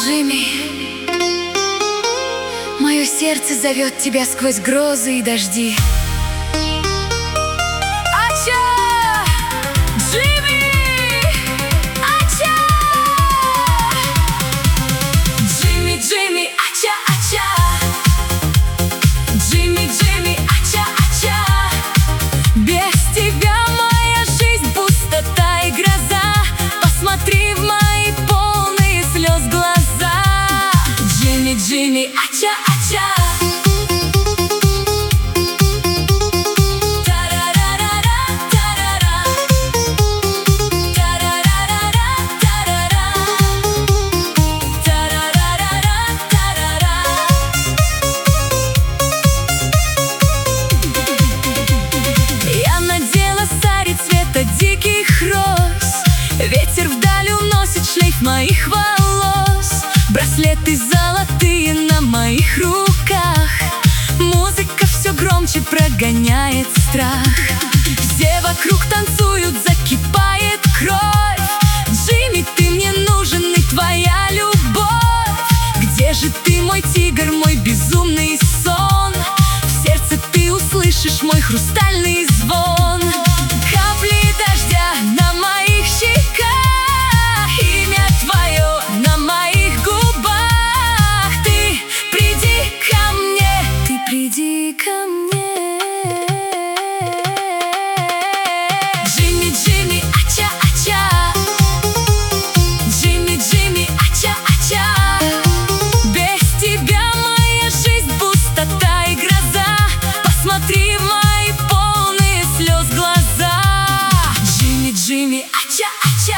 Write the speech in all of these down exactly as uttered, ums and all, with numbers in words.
Джимми, мое сердце зовет тебя сквозь грозы и дожди. Ача! Джимми! Ача! Джимми, Джимми, ача, ача! Джимми, Джимми, ача, ача! Без тебя моя жизнь пустота и гроза. Посмотри в мои полные слез глаза. Джимми, Джимми, ача, ача! Диких роз, ветер вдаль уносит шлейф моих волос, браслеты золотые на моих руках. Музыка все громче прогоняет страх. Все вокруг танцуют, закипает кровь. Джимми, ты мне нужен, и твоя любовь. Где же ты, мой тигр, мой безумный сон? В сердце ты услышишь мой хрустальный звон. На моих щеках имя твое, на моих губах. Ты приди ко мне, ты приди ко мне. Джимми, Джимми, ача, ача! Джимми, Джимми, ача, ача! Без тебя моя жизнь пустота и гроза. Посмотри в мои полные слез глаза. Джимми, ача, ача!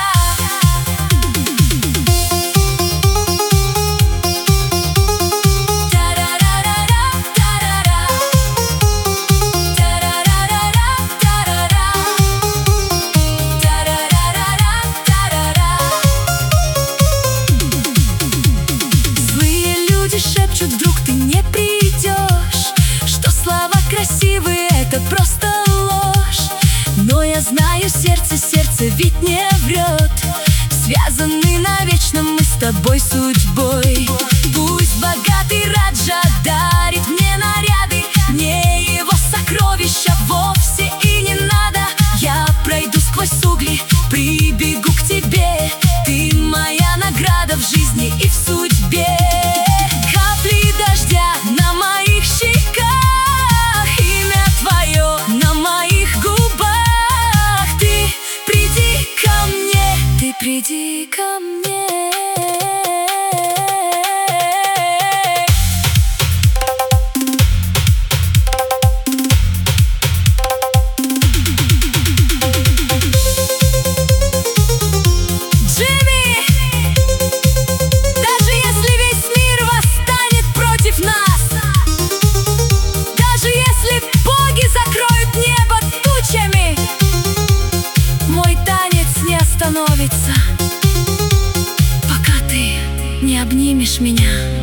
Злые люди шепчут, вдруг ты не придешь, что слова красивые — это просто ложь. Но я знаю сердце, сердце ведь не врет. Связаны навечно мы с тобой судьбой. Пусть богатый Раджа дарит мне наряды, мне его сокровища вовсе и не надо. Я пройду сквозь угли, прибегу к тебе. Ты моя награда в жизни и в судьбе. Капли дождя на моих щеках, имя твое на моих губах. Ты приди ко мне, ты приди ко мне. Джимми! Даже если весь мир восстанет против нас, даже если боги закроют небо тучами, мой танец не остановится, пока ты не обнимешь меня.